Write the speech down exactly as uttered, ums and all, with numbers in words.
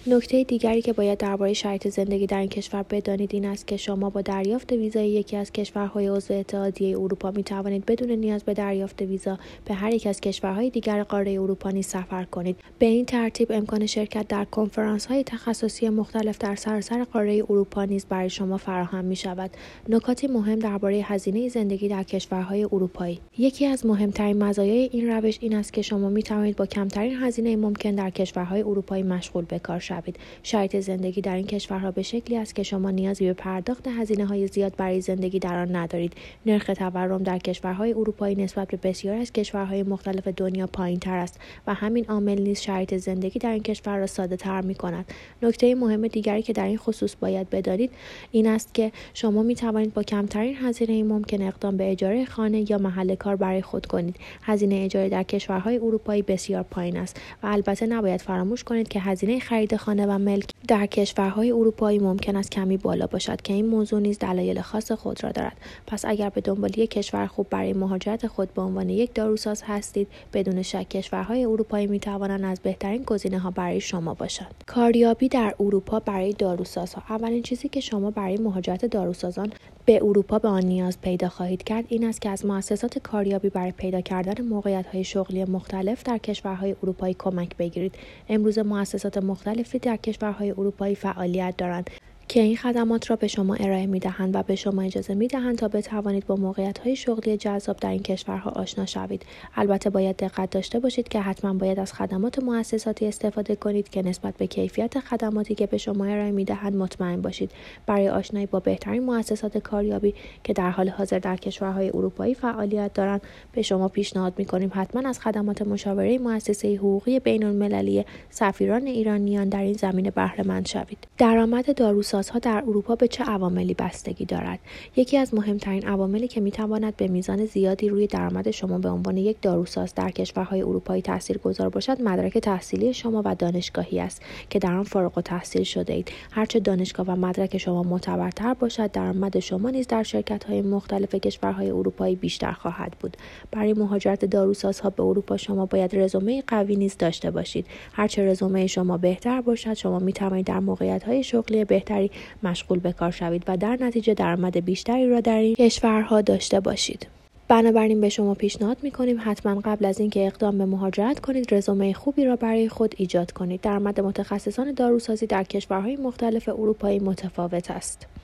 نکته دیگری که باید درباره شرایط زندگی در این کشور بدانید این است که شما با دریافت ویزای یکی از کشورهای عضو اتحادیه اروپا می توانید بدون نیاز به دریافت ویزا به هر یک از کشورهای دیگر قاره اروپا نیز سفر کنید. به این ترتیب امکان شرکت در کنفرانس‌های تخصصی مختلف در سراسر قاره اروپا نیز برای شما فراهم می شود. نکاتی مهم درباره هزینه زندگی در کشورهای اروپایی. یکی از مهمترین مزایای این روش این است که شما می توانید با کمترین هزینه ممکن در کشورهای اروپایی مشغول به کار شوید. شرایط زندگی در این کشورها به شکلی است که شما نیازی به پرداخت هزینه‌های زیاد برای زندگی در آن ندارید. نرخ تورم در کشورهای اروپایی نسبت به بسیاری از کشورهای مختلف دنیا پایین‌تر است و همین عامل نیز شرایط زندگی در این کشور را ساده‌تر می‌کند. نکته مهم دیگری که در این خصوص باید بدانید این است که شما می توانید با کمترین هزینه ممکن اقدام به اجاره خانه یا محل کار برای خود کنید. هزینه اجاره در کشورهای اروپایی بسیار پایین است و البته نباید فراموش کنید که هزینه خرید خانه و ملک در کشورهای اروپایی ممکن است کمی بالا باشد که این موضوع نیز دلایل خاص خود را دارد. پس اگر به دنبال یک کشور خوب برای مهاجرت خود به عنوان یک داروساز هستید، بدون شک کشورهای اروپایی می توانند از بهترین گزینه‌ها برای شما باشند. کاریابی در اروپا برای داروسازها. اولین چیزی که شما برای مهاجرت داروسازان به اروپا به آن نیاز پیدا خواهید کرد این است که از مؤسسات کاریابی برای پیدا کردن موقعیت‌های شغلی مختلف در کشورهای اروپایی کمک بگیرید. امروز مؤسسات مختلفی در کشورهای اروپایی فعالیت دارند که این خدمات را به شما ارائه می‌دهند و به شما اجازه می‌دهند تا بتوانید با موقعیت‌های شغلی جذاب در این کشورها آشنا شوید. البته باید دقت داشته باشید که حتما باید از خدمات مؤسساتی استفاده کنید که نسبت به کیفیت خدماتی که به شما ارائه می‌دهند مطمئن باشید. برای آشنایی با بهترین مؤسسات کاریابی که در حال حاضر در کشورهای اروپایی فعالیت دارند، به شما پیشنهاد می‌کنیم حتما از خدمات مشاوره مؤسسه حقوقی بین‌المللی سفیران ایرانیان در این زمینه بهره مند شوید. درآمد داروساز ها در اروپا به چه عواملی بستگی دارد؟ یکی از مهمترین عواملی که میتواند به میزان زیادی روی درآمد شما به عنوان یک داروساز در کشورهای اروپایی تاثیرگذار باشد، مدرک تحصیلی شما و دانشگاهی است که در آن فارغ التحصیل شده اید. هرچه دانشگاه و مدرک شما معتبرتر باشد، درآمد شما نیز در شرکت‌های مختلف کشورهای اروپایی بیشتر خواهد بود. برای مهاجرت داروسازها به اروپا شما باید رزومه قوی نیز داشته باشید. هرچه رزومه شما بهتر باشد، شما میتوانید در موقعیت‌های شغلی بهتری مشغول به کار شوید و در نتیجه درآمد بیشتری را در این کشورها داشته باشید. بنابراین به شما پیشنهاد می‌کنیم حتما قبل از اینکه اقدام به مهاجرت کنید رزومه خوبی را برای خود ایجاد کنید. درآمد متخصصان داروسازی در کشورهای مختلف اروپایی متفاوت است.